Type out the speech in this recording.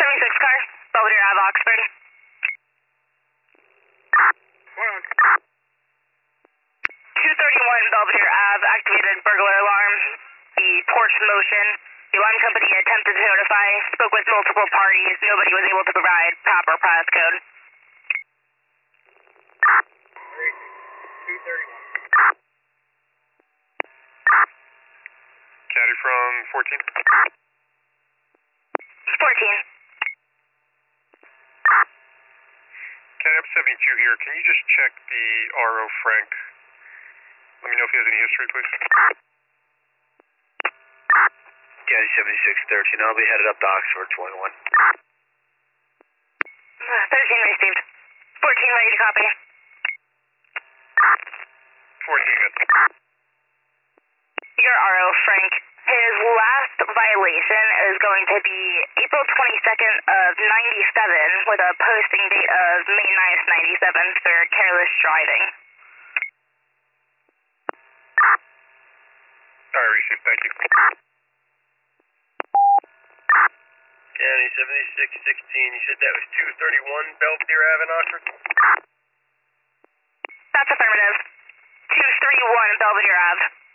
76 car, Belvedere Ave, Oxford. 231 Belvedere Ave, activated burglar alarm. The porch motion. The alarm company attempted to notify, spoke with multiple parties. Nobody was able to provide proper passcode. 231. Caddy from 14. 14. Caddy up 72 here. Can you just check the RO Frank? Let me know if he has any history, please. Caddy 7613, I'll be headed up to Oxford 21. 13 received. 14 ready to copy. 14 good. Your RO, Frank. His last violation is going to be April 22nd of 97 with a posting date of May 9th, 97 for careless driving. Alright, received. Thank you. Caddy 7616, you said that was 231 Belvedere Ave, Oxford? That's affirmative. 231 Belvedere Ave.